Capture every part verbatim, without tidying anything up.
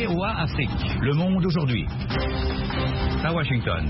O A Afrique. Le monde aujourd'hui. À Washington.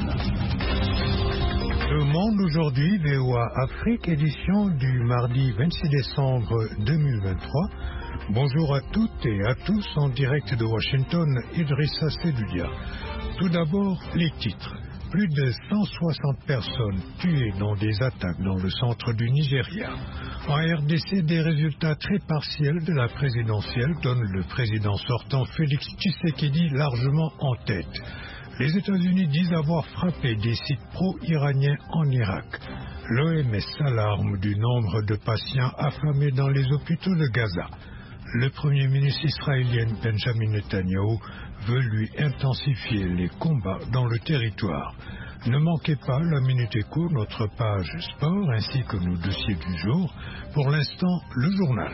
Le monde aujourd'hui, V O A Afrique, édition du mardi vingt-six décembre deux mille vingt-trois. Bonjour à toutes et à tous en direct de Washington, Idrissa Seloudia. Tout d'abord, les titres. Plus de cent soixante personnes tuées dans des attaques dans le centre du Nigeria. En R D C, des résultats très partiels de la présidentielle donnent le président sortant Félix Tshisekedi largement en tête. Les États-Unis disent avoir frappé des sites pro-iraniens en Irak. L'O M S s'alarme du nombre de patients affamés dans les hôpitaux de Gaza. Le Premier ministre israélien Benjamin Netanyahu veut lui intensifier les combats dans le territoire. Ne manquez pas la Minute Éco, notre page sport, ainsi que nos dossiers du jour. Pour l'instant, le journal.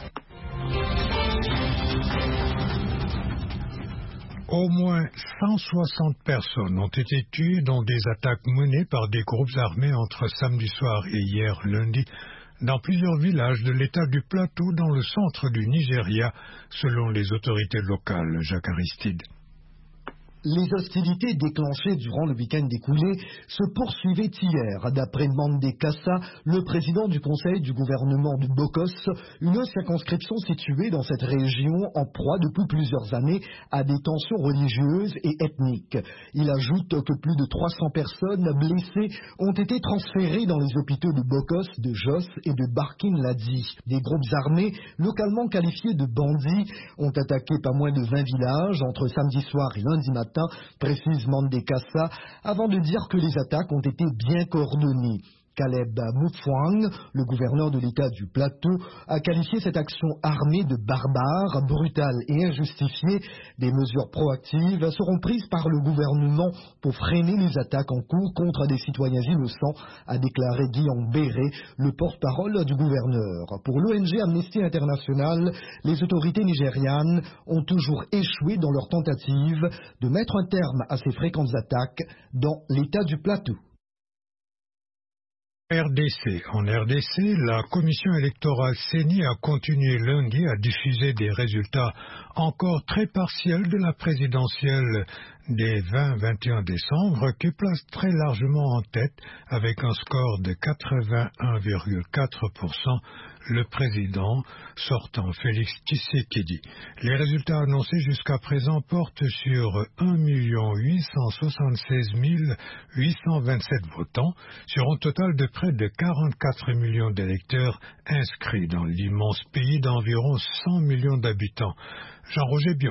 Au moins cent soixante personnes ont été tuées dans des attaques menées par des groupes armés entre samedi soir et hier lundi dans plusieurs villages de l'État du Plateau dans le centre du Nigeria, selon les autorités locales. Jacques Aristide. Les hostilités déclenchées durant le week-end écoulé se poursuivaient hier. D'après Mandé Kassa, le président du conseil du gouvernement du Bokos, une circonscription située dans cette région en proie depuis plusieurs années à des tensions religieuses et ethniques. Il ajoute que plus de trois cents personnes blessées ont été transférées dans les hôpitaux de Bokos, de Jos et de Barkin Ladi. Des groupes armés, localement qualifiés de bandits, ont attaqué pas moins de vingt villages entre samedi soir et lundi matin, précise Mandé Kassa, avant de dire que les attaques ont été bien coordonnées. Caleb Mufwang, le gouverneur de l'État du Plateau, a qualifié cette action armée de barbare, brutale et injustifiée. Des mesures proactives seront prises par le gouvernement pour freiner les attaques en cours contre des citoyens innocents, a déclaré Guillaume Béré, le porte-parole du gouverneur. Pour l'O N G Amnesty International, les autorités nigérianes ont toujours échoué dans leur tentative de mettre un terme à ces fréquentes attaques dans l'État du Plateau. R D C. En R D C, la commission électorale C E N I a continué lundi à diffuser des résultats encore très partiels de la présidentielle des vingt et vingt et un décembre qui place très largement en tête, avec un score de quatre-vingt-un virgule quatre pour cent, le président sortant Félix Tshisekedi. Les résultats annoncés jusqu'à présent portent sur un million huit cent soixante-seize mille huit cent vingt-sept votants, sur un total de près de quarante-quatre millions d'électeurs inscrits dans l'immense pays d'environ cent millions d'habitants. Jean-Roger Bion.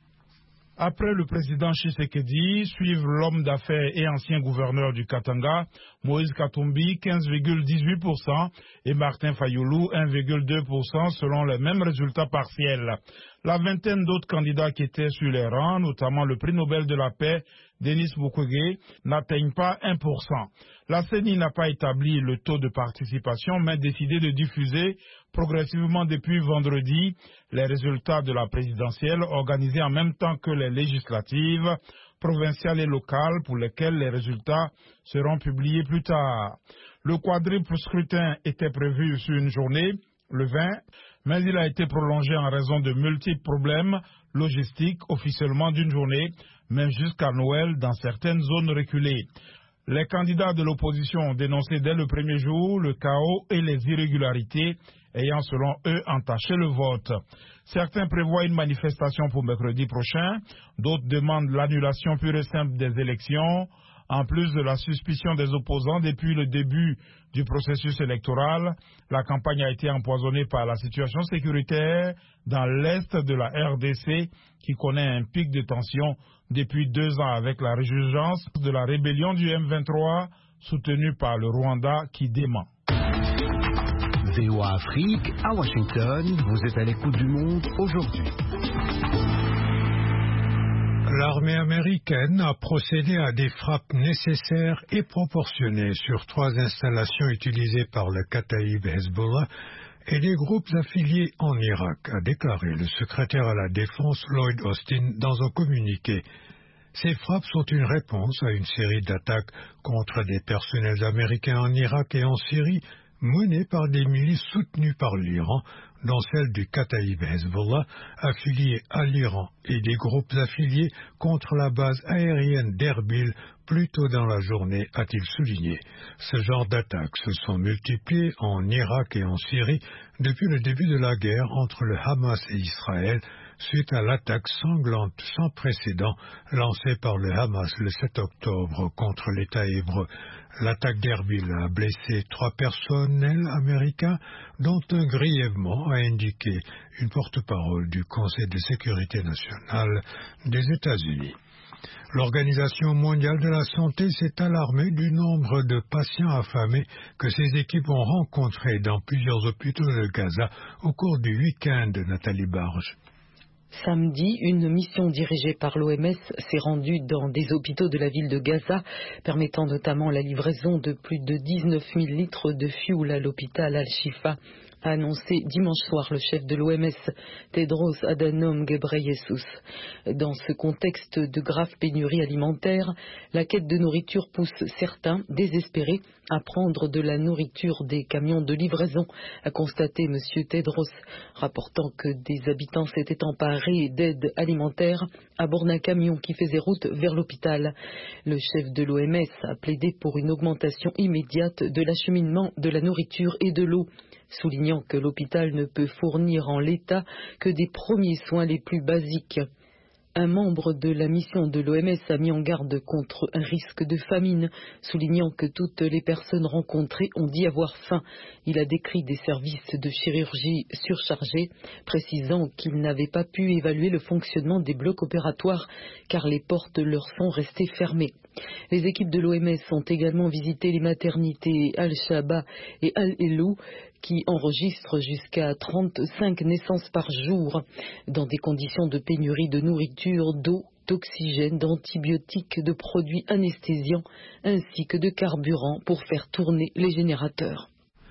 Après le président Tshisekedi, suivent l'homme d'affaires et ancien gouverneur du Katanga, Moïse Katumbi, quinze virgule dix-huit pour cent, et Martin Fayoulou, un virgule deux pour cent, selon les mêmes résultats partiels. La vingtaine d'autres candidats qui étaient sur les rangs, notamment le prix Nobel de la paix, Denis Mukwege, n'atteignent pas un pour cent. La C E N I n'a pas établi le taux de participation, mais décidé de diffuser progressivement depuis vendredi les résultats de la présidentielle organisée en même temps que les législatives, provinciales et locales pour lesquelles les résultats seront publiés plus tard. Le quadruple scrutin était prévu sur une journée, le vingt, mais il a été prolongé en raison de multiples problèmes logistiques officiellement d'une journée, même jusqu'à Noël dans certaines zones reculées. Les candidats de l'opposition ont dénoncé dès le premier jour le chaos et les irrégularités ayant selon eux entaché le vote. Certains prévoient une manifestation pour mercredi prochain, d'autres demandent l'annulation pure et simple des élections, en plus de la suspicion des opposants depuis le début du processus électoral. La campagne a été empoisonnée par la situation sécuritaire dans l'est de la R D C qui connaît un pic de tension depuis deux ans avec la résurgence de la rébellion du M vingt-trois soutenue par le Rwanda qui dément. V O A Afrique, à Washington, vous êtes à l'écoute du monde aujourd'hui. L'armée américaine a procédé à des frappes nécessaires et proportionnées sur trois installations utilisées par le Kataïb Hezbollah et des groupes affiliés en Irak, a déclaré le secrétaire à la Défense Lloyd Austin dans un communiqué. Ces frappes sont une réponse à une série d'attaques contre des personnels américains en Irak et en Syrie, menées par des milices soutenues par l'Iran, dont celle du Kataïb Hezbollah, affilié à l'Iran, et des groupes affiliés contre la base aérienne d'Erbil plus tôt dans la journée, a-t-il souligné. Ce genre d'attaques se sont multipliées en Irak et en Syrie depuis le début de la guerre entre le Hamas et Israël, suite à l'attaque sanglante sans précédent lancée par le Hamas le sept octobre contre l'État hébreu. L'attaque d'Erbil a blessé trois personnels américains, dont un grièvement, a indiqué une porte-parole du Conseil de sécurité nationale des États-Unis. L'Organisation mondiale de la santé s'est alarmée du nombre de patients affamés que ses équipes ont rencontrés dans plusieurs hôpitaux de Gaza au cours du week-end, Nathalie Barge. Samedi, une mission dirigée par l'O M S s'est rendue dans des hôpitaux de la ville de Gaza, permettant notamment la livraison de plus de dix-neuf mille litres de fioul à l'hôpital Al-Shifa, a annoncé dimanche soir le chef de l'O M S, Tedros Adhanom Ghebreyesus. Dans ce contexte de grave pénurie alimentaire, la quête de nourriture pousse certains, désespérés, à prendre de la nourriture des camions de livraison, a constaté M. Tedros, rapportant que des habitants s'étaient emparés d'aide alimentaire à bord d'un camion qui faisait route vers l'hôpital. Le chef de l'O M S a plaidé pour une augmentation immédiate de l'acheminement de la nourriture et de l'eau, soulignant que l'hôpital ne peut fournir en l'état que des premiers soins les plus basiques. Un membre de la mission de l'O M S a mis en garde contre un risque de famine, soulignant que toutes les personnes rencontrées ont dit avoir faim. Il a décrit des services de chirurgie surchargés, précisant qu'il n'avait pas pu évaluer le fonctionnement des blocs opératoires car les portes leur sont restées fermées. Les équipes de l'O M S ont également visité les maternités Al-Shaba et Al-Elou, qui enregistrent jusqu'à trente-cinq naissances par jour, dans des conditions de pénurie de nourriture, d'eau, d'oxygène, d'antibiotiques, de produits anesthésiants, ainsi que de carburant pour faire tourner les générateurs.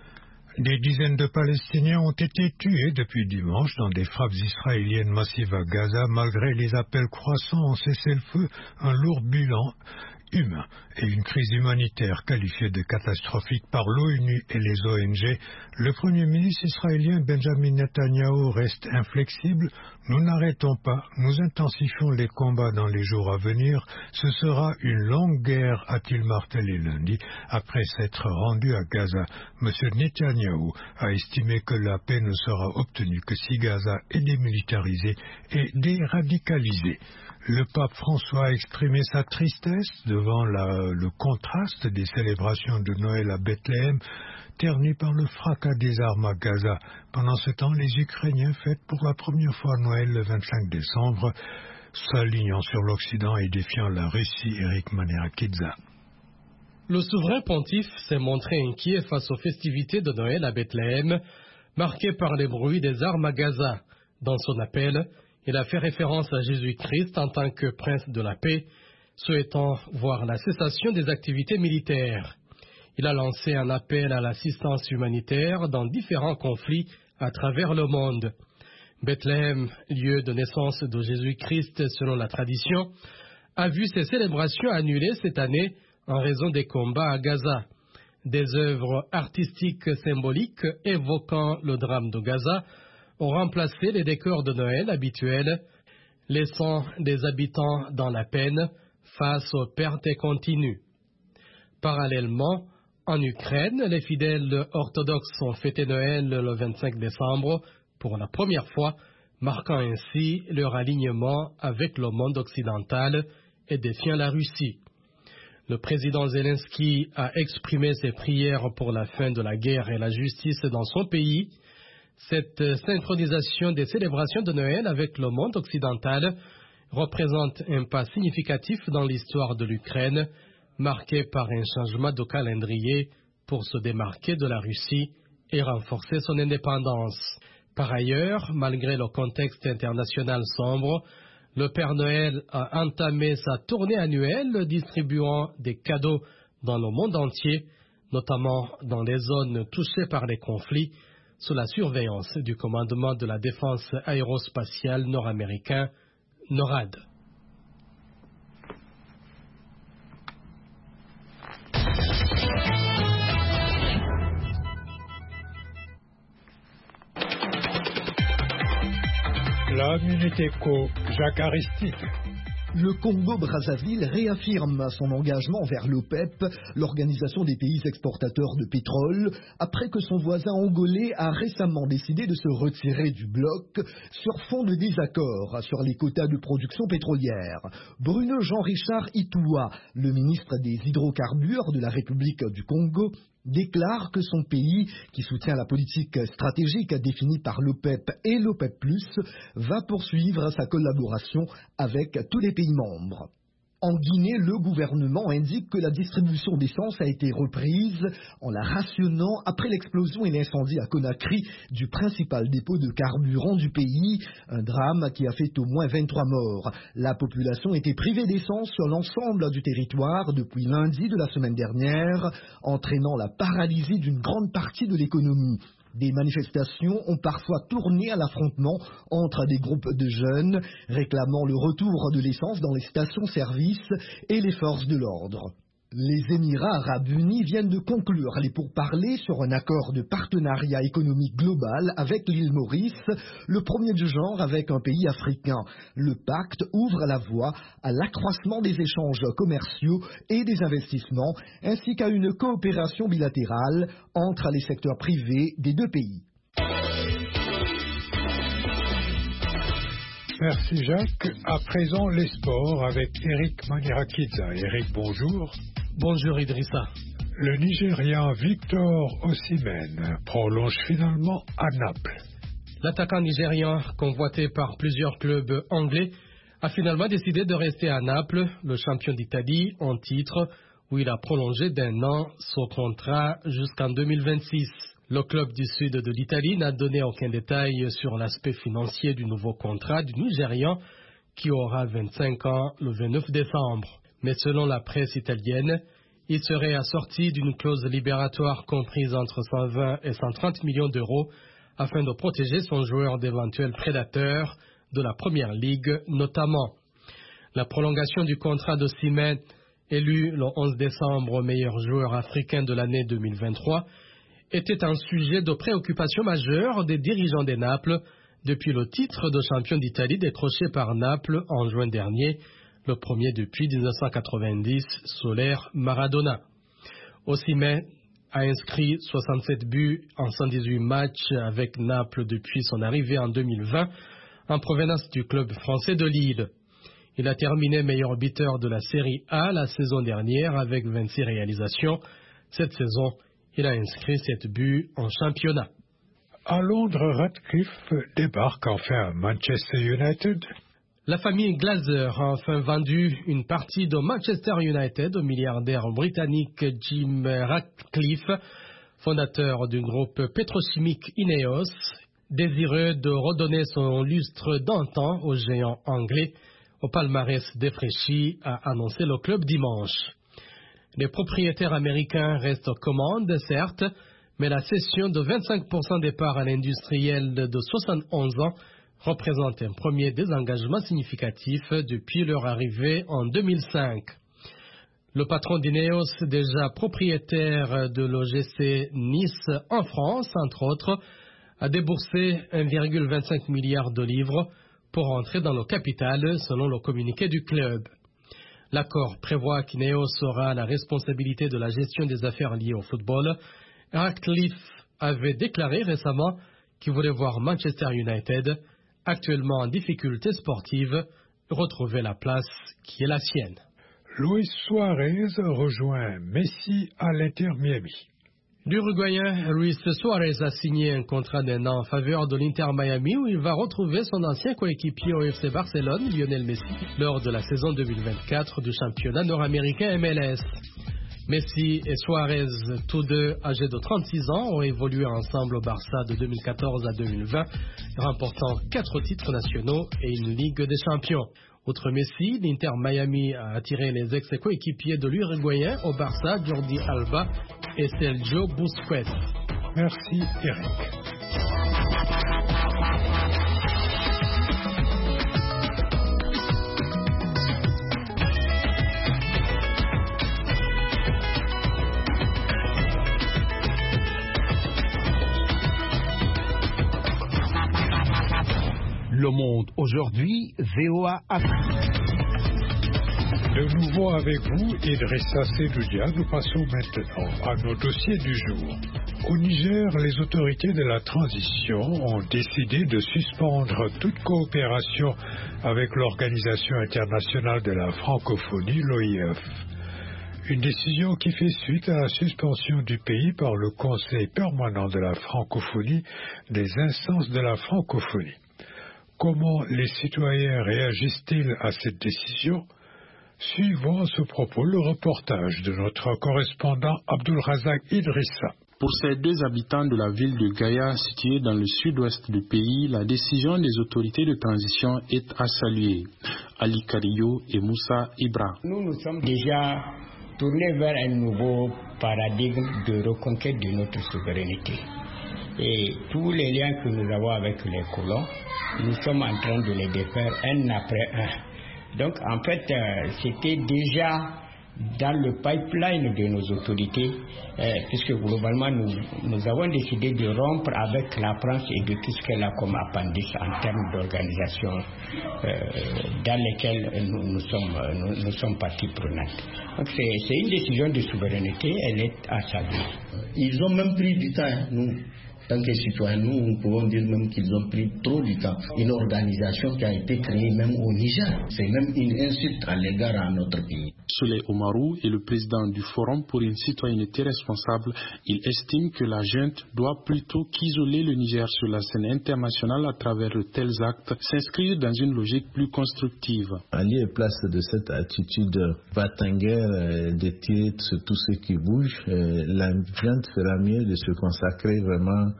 Des dizaines de Palestiniens ont été tués depuis dimanche dans des frappes israéliennes massives à Gaza, malgré les appels croissants en cessez-le-feu, un lourd bilan humain et une crise humanitaire qualifiée de catastrophique par l'ONU et les O N G. Le Premier ministre israélien Benjamin Netanyahu reste inflexible. Nous n'arrêtons pas, nous intensifions les combats dans les jours à venir. Ce sera une longue guerre, a-t-il martelé lundi, après s'être rendu à Gaza. M. Netanyahu a estimé que la paix ne sera obtenue que si Gaza est démilitarisée et déradicalisée. Le pape François a exprimé sa tristesse devant la, le contraste des célébrations de Noël à Bethléem, terni par le fracas des armes à Gaza. Pendant ce temps, les Ukrainiens fêtent pour la première fois Noël le vingt-cinq décembre, s'alignant sur l'Occident et défiant la Russie. Eric Manerakidza. Le souverain pontife s'est montré inquiet face aux festivités de Noël à Bethléem, marquées par les bruits des armes à Gaza. Dans son appel, il a fait référence à Jésus-Christ en tant que prince de la paix, souhaitant voir la cessation des activités militaires. Il a lancé un appel à l'assistance humanitaire dans différents conflits à travers le monde. Bethléem, lieu de naissance de Jésus-Christ selon la tradition, a vu ses célébrations annulées cette année en raison des combats à Gaza. Des œuvres artistiques symboliques évoquant le drame de Gaza ont remplacé les décors de Noël habituels, laissant des habitants dans la peine face aux pertes continues. Parallèlement, en Ukraine, les fidèles orthodoxes ont fêté Noël le vingt-cinq décembre pour la première fois, marquant ainsi leur alignement avec le monde occidental et défiant la Russie. Le président Zelensky a exprimé ses prières pour la fin de la guerre et la justice dans son pays. Cette synchronisation des célébrations de Noël avec le monde occidental représente un pas significatif dans l'histoire de l'Ukraine, marqué par un changement de calendrier pour se démarquer de la Russie et renforcer son indépendance. Par ailleurs, malgré le contexte international sombre, le Père Noël a entamé sa tournée annuelle distribuant des cadeaux dans le monde entier, notamment dans les zones touchées par les conflits, sous la surveillance du commandement de la défense aérospatiale nord-américain, NORAD. La Minute Éco, Jacques Aristide. Le Congo-Brazzaville réaffirme son engagement vers l'OPEP, l'Organisation des pays exportateurs de pétrole, après que son voisin angolais a récemment décidé de se retirer du bloc sur fond de désaccord sur les quotas de production pétrolière. Bruno Jean-Richard Itoua, le ministre des Hydrocarbures de la République du Congo, déclare que son pays, qui soutient la politique stratégique définie par l'OPEP et l'OPEP plus, va poursuivre sa collaboration avec tous les pays membres. En Guinée, le gouvernement indique que la distribution d'essence a été reprise en la rationnant après l'explosion et l'incendie à Conakry du principal dépôt de carburant du pays, un drame qui a fait au moins vingt-trois morts. La population était privée d'essence sur l'ensemble du territoire depuis lundi de la semaine dernière, entraînant la paralysie d'une grande partie de l'économie. Des manifestations ont parfois tourné à l'affrontement entre des groupes de jeunes réclamant le retour de l'essence dans les stations-service et les forces de l'ordre. Les Émirats arabes unis viennent de conclure les pourparlers sur un accord de partenariat économique global avec l'île Maurice, le premier du genre avec un pays africain. Le pacte ouvre la voie à l'accroissement des échanges commerciaux et des investissements, ainsi qu'à une coopération bilatérale entre les secteurs privés des deux pays. Merci Jacques. À présent, les sports avec Eric Manirakidza. Eric, bonjour. Bonjour Idrissa. Le Nigérian Victor Osimhen prolonge finalement à Naples. L'attaquant nigérian, convoité par plusieurs clubs anglais, a finalement décidé de rester à Naples, le champion d'Italie en titre, où il a prolongé d'un an son contrat jusqu'en deux mille vingt-six. Le club du sud de l'Italie n'a donné aucun détail sur l'aspect financier du nouveau contrat du Nigérian qui aura vingt-cinq ans le vingt-neuf décembre. Mais selon la presse italienne, il serait assorti d'une clause libératoire comprise entre cent vingt et cent trente millions d'euros afin de protéger son joueur d'éventuels prédateurs de la première ligue notamment. La prolongation du contrat d'Osimhen, élu le onze décembre meilleur joueur africain de l'année deux mille vingt-trois, était un sujet de préoccupation majeure des dirigeants des Naples depuis le titre de champion d'Italie décroché par Naples en juin dernier, le premier depuis mille neuf cent quatre-vingt-dix sous l'ère Maradona. Osimhen a inscrit soixante-sept buts en cent dix-huit matchs avec Naples depuis son arrivée en deux mille vingt en provenance du club français de Lille. Il a terminé meilleur buteur de la Série A la saison dernière avec vingt-six réalisations. Cette saison, il a inscrit sept buts en championnat. À Londres, Radcliffe débarque enfin à Manchester United. La famille Glazer a enfin vendu une partie de Manchester United au milliardaire britannique Jim Ratcliffe, fondateur du groupe pétrochimique Ineos, désireux de redonner son lustre d'antan au géant anglais, au palmarès défraîchi, a annoncé le club dimanche. Les propriétaires américains restent aux commandes, certes, mais la cession de vingt-cinq pour cent des parts à l'industriel de soixante-onze ans représente un premier désengagement significatif depuis leur arrivée en deux mille cinq. Le patron d'Ineos, déjà propriétaire de l'O G C Nice en France, entre autres, a déboursé un virgule vingt-cinq milliard de livres pour entrer dans le capital, selon le communiqué du club. L'accord prévoit qu'Ineos aura la responsabilité de la gestion des affaires liées au football. Ratcliffe avait déclaré récemment qu'il voulait voir Manchester United, actuellement en difficulté sportive, retrouver la place qui est la sienne. Luis Suarez rejoint Messi à l'Inter Miami. L'Uruguayen Luis Suarez a signé un contrat d'un an en faveur de l'Inter Miami où il va retrouver son ancien coéquipier au F C Barcelone, Lionel Messi, lors de la saison deux mille vingt-quatre du championnat nord-américain M L S. Messi et Suarez, tous deux âgés de trente-six ans, ont évolué ensemble au Barça de deux mille quatorze à deux mille vingt, remportant quatre titres nationaux et une Ligue des champions. Outre Messi, l'Inter Miami a attiré les ex-coéquipiers de l'Uruguayen au Barça, Jordi Alba et Sergio Busquets. Merci Eric. Le Monde aujourd'hui, V O A Afrique. De nouveau avec vous, Idrissa Sedoudia, nous passons maintenant à nos dossiers du jour. Au Niger, les autorités de la transition ont décidé de suspendre toute coopération avec l'Organisation internationale de la francophonie, l'O I F. Une décision qui fait suite à la suspension du pays par le Conseil permanent de la francophonie des instances de la francophonie. Comment les citoyens réagissent-ils à cette décision ? Suivons à ce propos le reportage de notre correspondant Abdulrazak Idrissa. Pour ces deux habitants de la ville de Gaya, située dans le sud-ouest du pays, la décision des autorités de transition est à saluer. Ali Kariyo et Moussa Ibra. Nous nous sommes déjà tournés vers un nouveau paradigme de reconquête de notre souveraineté. Et tous les liens que nous avons avec les colons, nous sommes en train de les défaire un après un. Donc en fait, euh, c'était déjà dans le pipeline de nos autorités, euh, puisque globalement nous, nous avons décidé de rompre avec la France et de tout ce qu'elle a comme appendice en termes d'organisation euh, dans lesquelles nous, nous, sommes, nous, nous sommes partie prenante. Donc c'est, c'est une décision de souveraineté, elle est à saluer. Ils ont même pris du temps, hein, nous. Tant que citoyens, nous, nous pouvons dire même qu'ils ont pris trop du temps. Une organisation qui a été créée même au Niger. C'est même une insulte à l'égard à notre pays. Souley Oumarou est le président du Forum pour une citoyenneté responsable. Il estime que la junte doit plutôt qu'isoler le Niger sur la scène internationale à travers de tels actes, s'inscrire dans une logique plus constructive. En lieu et place de cette attitude va-t-en-guerre de tirer sur tout ce qui bouge, la junte fera mieux de se consacrer vraiment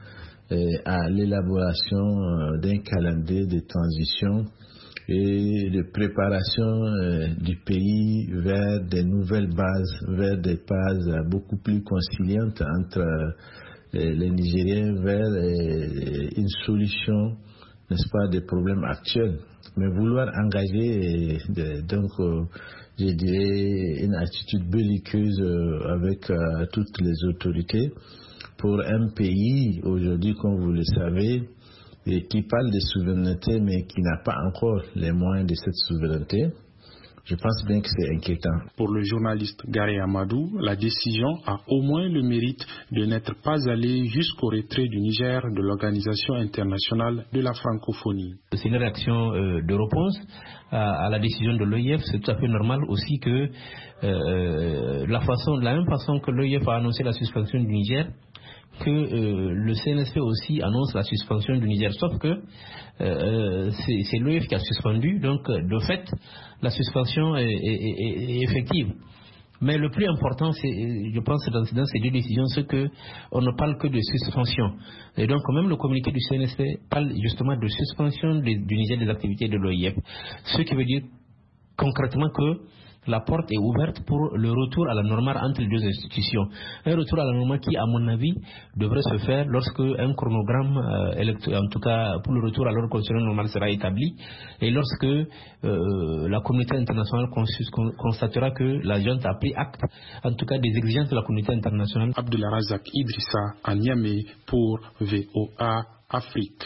à l'élaboration d'un calendrier de transition et de préparation du pays vers des nouvelles bases, vers des bases beaucoup plus conciliantes entre les Nigériens, vers une solution, n'est-ce pas, des problèmes actuels. Mais vouloir engager, donc, je dirais, une attitude belliqueuse avec toutes les autorités, pour un pays aujourd'hui, comme vous le savez, et qui parle de souveraineté mais qui n'a pas encore les moyens de cette souveraineté, je pense bien que c'est inquiétant. Pour le journaliste Gary Amadou, la décision a au moins le mérite de n'être pas allée jusqu'au retrait du Niger de l'Organisation internationale de la francophonie. C'est une réaction euh, de réponse à, à la décision de l'O I F. C'est tout à fait normal aussi que euh, la façon, de la même façon que l'O I F a annoncé la suspension du Niger, que euh, le C N S P aussi annonce la suspension du Niger, sauf que euh, c'est, c'est l'O I F qui a suspendu, donc de fait la suspension est, est, est, est effective. Mais le plus important, c'est, je pense, dans, dans ces deux décisions, c'est que on ne parle que de suspension. Et donc, même le communiqué du C N S P parle justement de suspension de, du Niger des activités de l'O I F, ce qui veut dire concrètement que la porte est ouverte pour le retour à la normale entre les deux institutions. Un retour à la normale qui, à mon avis, devrait se faire lorsque un chronogramme, euh, élect- en tout cas pour le retour à l'ordre constitutionnel normal, sera établi et lorsque euh, la communauté internationale cons- constatera que la junte a pris acte, en tout cas des exigences de la communauté internationale. Abdulrazak Idrissa à Niamey pour V O A Afrique.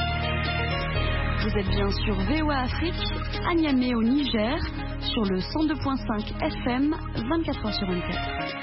Vous êtes bien sur V O A Afrique, à Niamey au Niger, sur le cent deux virgule cinq F M, vingt-quatre heures sur vingt-quatre.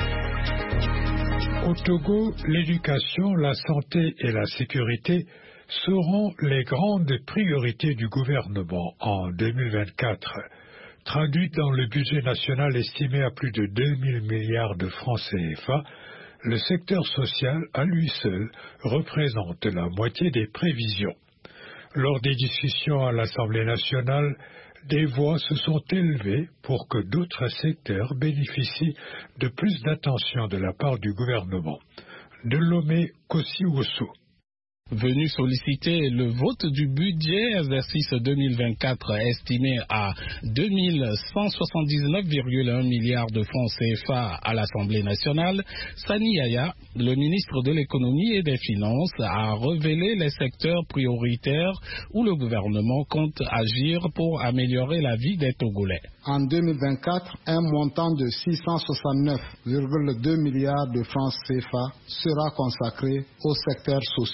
Au Togo, l'éducation, la santé et la sécurité seront les grandes priorités du gouvernement en deux mille vingt-quatre. Traduite dans le budget national estimé à plus de deux mille milliards de francs C F A, le secteur social, à lui seul, représente la moitié des prévisions. Lors des discussions à l'Assemblée nationale, des voix se sont élevées pour que d'autres secteurs bénéficient de plus d'attention de la part du gouvernement. De Lomé Kossi-Oussou. Venu solliciter le vote du budget exercice deux mille vingt-quatre estimé à deux mille cent soixante-dix-neuf virgule un milliards de francs C F A à l'Assemblée nationale, Sani Yaya, le ministre de l'économie et des finances, a révélé les secteurs prioritaires où le gouvernement compte agir pour améliorer la vie des Togolais. En deux mille vingt-quatre, un montant de six cent soixante-neuf virgule deux milliards de francs C F A sera consacré aux secteurs sociaux.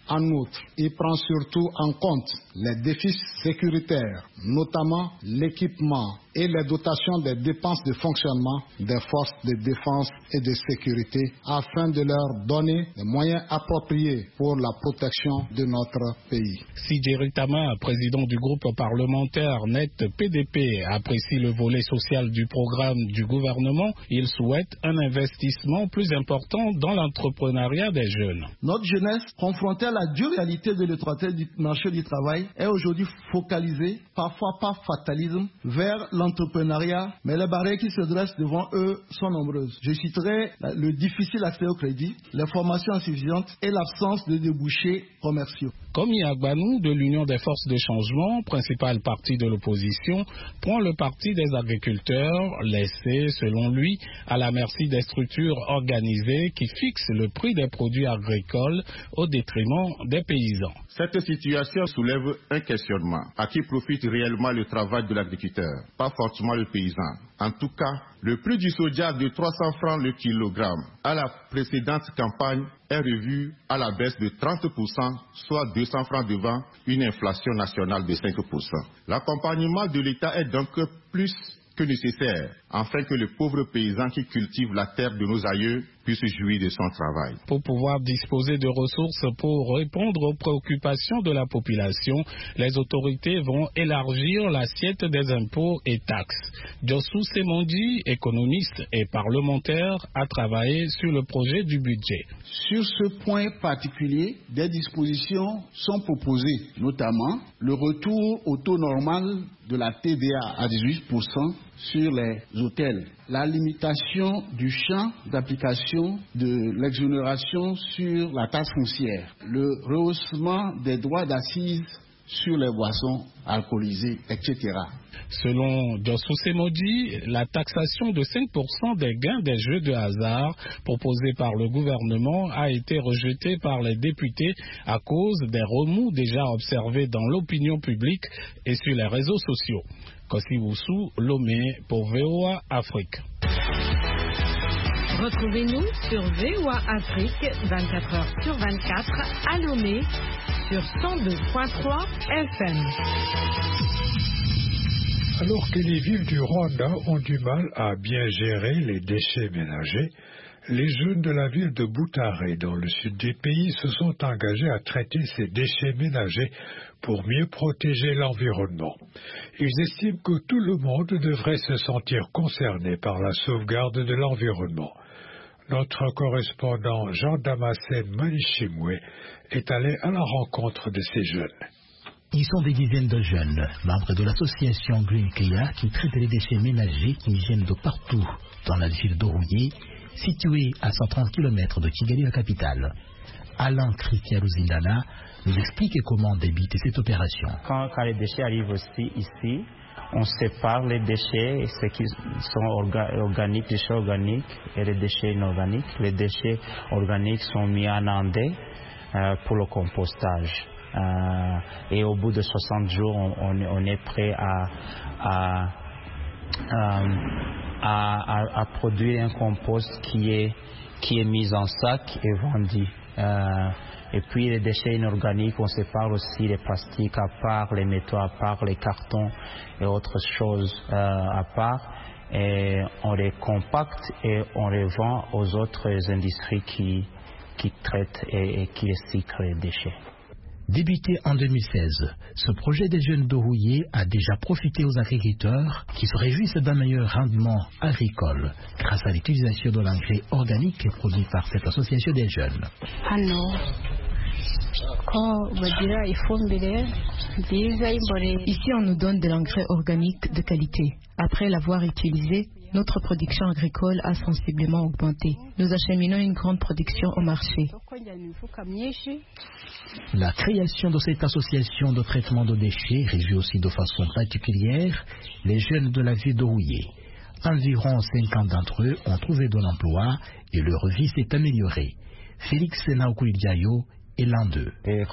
En outre, il prend surtout en compte les défis sécuritaires, notamment l'équipement et les dotations des dépenses de fonctionnement des forces de défense et de sécurité afin de leur donner les moyens appropriés pour la protection de notre pays. Sidjeri Tama, président du groupe parlementaire Net P D P, apprécie le volet social du programme du gouvernement. Il souhaite un investissement plus important dans l'entrepreneuriat des jeunes. Notre jeunesse, confrontée à la dure réalité de l'étroitesse du marché du travail, est aujourd'hui focalisée, parfois par fatalisme, vers l'entrepreneuriat, mais les barrières qui se dressent devant eux sont nombreuses. Je citerai le difficile accès au crédit, les formations insuffisantes et l'absence de débouchés commerciaux. Komi Agbanou de l'Union des forces de changement, principal parti de l'opposition, prend le parti des agriculteurs, laissés, selon lui, à la merci des structures organisées qui fixent le prix des produits agricoles au détriment des paysans. Cette situation soulève un questionnement. À qui profite réellement le travail de l'agriculteur? Pas forcément le paysan. En tout cas, le prix du soja de trois cents francs le kilogramme à la précédente campagne est revu à la baisse de trente pour cent, soit deux cents francs devant une inflation nationale de cinq pour cent. L'accompagnement de l'État est donc plus que nécessaire, afin que le pauvre paysan qui cultive la terre de nos aïeux puisse jouir de son travail. Pour pouvoir disposer de ressources pour répondre aux préoccupations de la population, les autorités vont élargir l'assiette des impôts et taxes. Diossou Semondi, économiste et parlementaire, a travaillé sur le projet du budget. Sur ce point particulier, des dispositions sont proposées, notamment le retour au taux normal de la T V A à dix-huit pour cent sur les hôtels, la limitation du champ d'application de l'exonération sur la taxe foncière, le rehaussement des droits d'assises sur les boissons alcoolisées, et cetera. Selon Diossou Semondi, la taxation de cinq pour cent des gains des jeux de hasard proposée par le gouvernement a été rejetée par les députés à cause des remous déjà observés dans l'opinion publique et sur les réseaux sociaux. Kossi Woussou, Lomé pour V O A Afrique. Retrouvez-nous sur V O A Afrique vingt-quatre heures sur vingt-quatre à Lomé sur cent deux virgule trois F M. Alors que les villes du Rwanda ont du mal à bien gérer les déchets ménagers, les jeunes de la ville de Butare, dans le sud du pays, se sont engagés à traiter ces déchets ménagers pour mieux protéger l'environnement. Ils estiment que tout le monde devrait se sentir concerné par la sauvegarde de l'environnement. Notre correspondant Jean-Damascène Manichimwe est allé à la rencontre de ces jeunes. Ils sont des dizaines de jeunes, membres de l'association Green Kea, qui traite les déchets ménagers qui viennent de partout dans la ville d'Orouillé, située à cent trente kilomètres de Kigali, la capitale. Alain Christian Zindana nous explique comment débute cette opération. Quand, quand les déchets arrivent aussi ici, on sépare les déchets, ceux qui sont orga, organiques, déchets organiques, et les déchets inorganiques. Les déchets organiques sont mis en andé euh, pour le compostage. Euh, et au bout de soixante jours, on, on, on est prêt à, à, à, à, à produire un compost qui est, qui est mis en sac et vendu. Euh, et puis les déchets inorganiques, on sépare aussi les plastiques à part, les métaux à part, les cartons et autres choses euh, à part. Et on les compacte et on les vend aux autres industries qui, qui traitent et, et qui recyclent les déchets. Débuté en deux mille seize, ce projet des jeunes d'Orouillé a déjà profité aux agriculteurs qui se réjouissent d'un meilleur rendement agricole grâce à l'utilisation de l'engrais organique produit par cette association des jeunes. Ici, on nous donne de l'engrais organique de qualité. Après l'avoir utilisé, notre production agricole a sensiblement augmenté. Nous acheminons une grande production au marché. La création de cette association de traitement de déchets réjouit aussi de façon particulière les jeunes de la ville d'Orouillé. Environ cinquante d'entre eux ont trouvé de l'emploi et leur vie s'est améliorée. Félix Naokulidiayo est l'un d'eux. Avec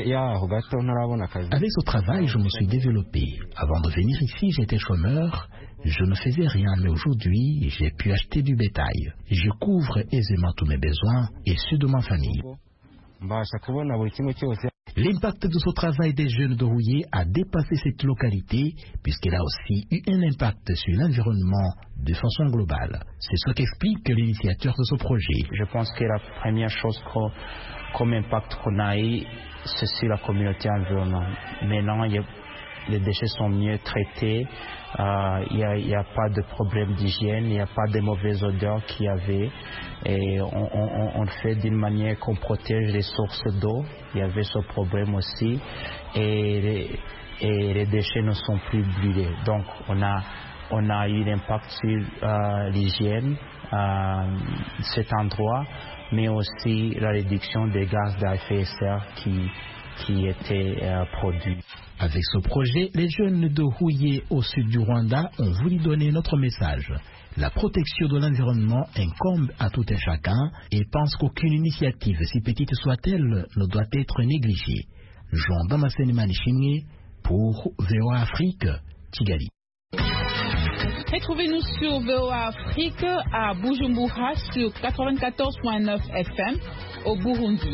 ce travail, je me suis développé. Avant de venir ici, j'étais chômeur, Je ne faisais rien, mais aujourd'hui, j'ai pu acheter du bétail. Je couvre aisément tous mes besoins et ceux de ma famille. L'impact de ce travail des jeunes de Rouillé a dépassé cette localité puisqu'elle a aussi eu un impact sur l'environnement de façon globale. C'est ce qu'explique l'initiateur de ce projet. Je pense que la première chose qu'on, comme impact qu'on a eu, c'est sur la communauté environnante. Maintenant, il y a, les déchets sont mieux traités, euh, il n'y a, il y a pas de problème d'hygiène, il n'y a pas de mauvaises odeurs qu'il y avait. Et on, on, on le fait d'une manière qu'on protège les sources d'eau. Il y avait ce problème aussi. Et les, et les déchets ne sont plus brûlés. Donc on a, on a eu un impact sur euh, l'hygiène euh, de cet endroit, mais aussi la réduction des gaz à effet de serre qui, qui étaient euh, produits. Avec ce projet, les jeunes de Rouillé au sud du Rwanda ont voulu donner notre message. La protection de l'environnement incombe à tout un chacun et pense qu'aucune initiative, si petite soit-elle, ne doit être négligée. Jean Damascene Manichimé pour V O A Afrique, Kigali. Retrouvez-nous sur V O A Afrique à Bujumbura sur quatre-vingt-quatorze virgule neuf F M au Burundi.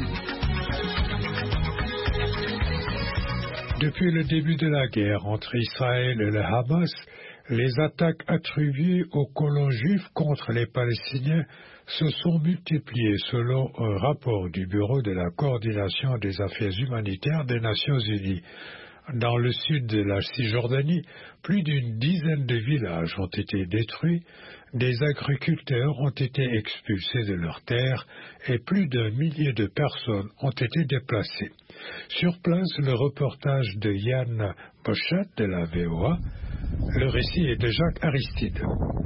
Depuis le début de la guerre entre Israël et le Hamas, les attaques attribuées aux colons juifs contre les Palestiniens se sont multipliées selon un rapport du Bureau de la coordination des affaires humanitaires des Nations Unies. Dans le sud de la Cisjordanie, plus d'une dizaine de villages ont été détruits, des agriculteurs ont été expulsés de leurs terres et plus d'un millier de personnes ont été déplacées. Sur place, le reportage de Yann Bochat de la V O A. Le récit est de Jacques Aristide.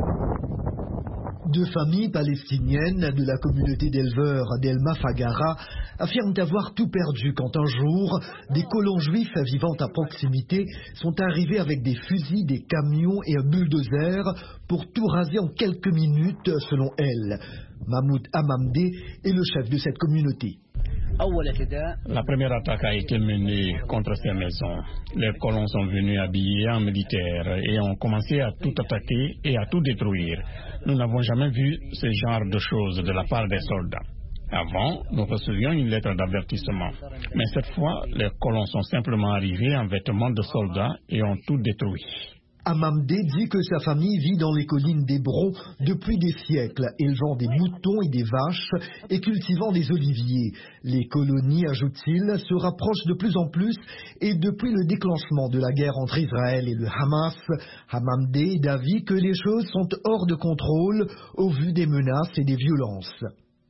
Deux familles palestiniennes de la communauté d'éleveurs d'El Mafagara affirment avoir tout perdu quand un jour, des colons juifs vivant à proximité sont arrivés avec des fusils, des camions et un bulldozer pour tout raser en quelques minutes, selon elles. Mahmoud Amamdé est le chef de cette communauté. La première attaque a été menée contre ces maisons. Les colons sont venus habillés en militaire et ont commencé à tout attaquer et à tout détruire. Nous n'avons jamais vu ce genre de choses de la part des soldats. Avant, nous recevions une lettre d'avertissement. Mais cette fois, les colons sont simplement arrivés en vêtements de soldats et ont tout détruit. Amamdé dit que sa famille vit dans les collines d'Hébron depuis des siècles, élevant des moutons et des vaches et cultivant des oliviers. Les colonies, ajoute-t-il, se rapprochent de plus en plus et depuis le déclenchement de la guerre entre Israël et le Hamas, Amamdé est d'avis que les choses sont hors de contrôle au vu des menaces et des violences.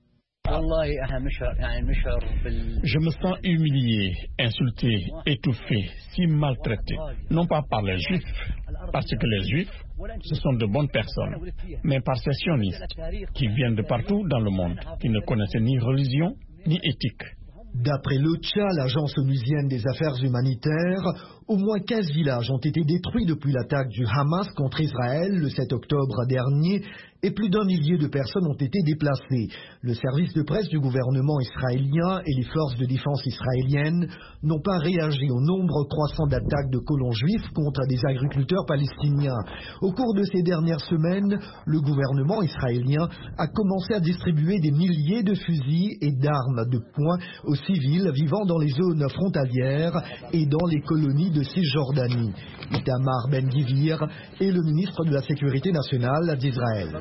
Je me sens humilié, insulté, étouffé, si maltraité. Non pas par les juifs, parce que les juifs, ce sont de bonnes personnes, mais par ces sionistes qui viennent de partout dans le monde, qui ne connaissent ni religion ni éthique. D'après l'OCHA, l'agence onusienne des affaires humanitaires, au moins quinze villages ont été détruits depuis l'attaque du Hamas contre Israël le sept octobre dernier et plus d'un millier de personnes ont été déplacées. Le service de presse du gouvernement israélien et les forces de défense israéliennes n'ont pas réagi au nombre croissant d'attaques de colons juifs contre des agriculteurs palestiniens. Au cours de ces dernières semaines, le gouvernement israélien a commencé à distribuer des milliers de fusils et d'armes de poing aux civils vivant dans les zones frontalières et dans les colonies de Cisjordanie. Itamar Ben-Gvir est le ministre de la Sécurité nationale d'Israël.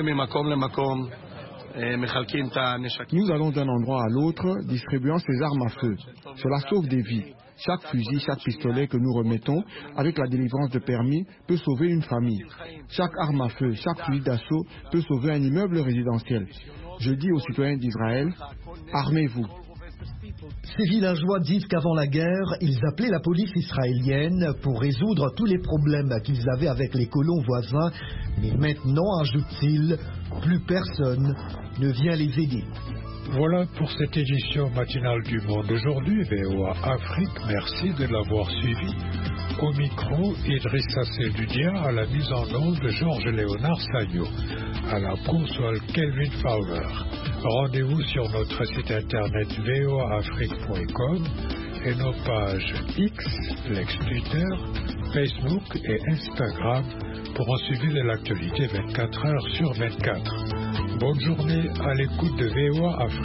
Nous allons d'un endroit à l'autre, distribuant ces armes à feu. Cela sauve des vies. Chaque fusil, chaque pistolet que nous remettons avec la délivrance de permis peut sauver une famille. Chaque arme à feu, chaque fusil d'assaut peut sauver un immeuble résidentiel. Je dis aux citoyens d'Israël, armez-vous. Ces villageois disent qu'avant la guerre, ils appelaient la police israélienne pour résoudre tous les problèmes qu'ils avaient avec les colons voisins. Mais maintenant, ajoute-t-il, plus personne ne vient les aider. Voilà pour cette édition matinale du Monde aujourd'hui, V O A Afrique. Merci de l'avoir suivi. Au micro, Idrissa Sedudia, à la mise en onde de Georges-Léonard Sagno, à la console Kelvin Fowler. Rendez-vous sur notre site internet v o a afrique point com et nos pages X, l'ex-Twitter, Facebook et Instagram pour en suivre l'actualité vingt-quatre heures sur vingt-quatre. Bonne journée à l'écoute de V O A Afrique.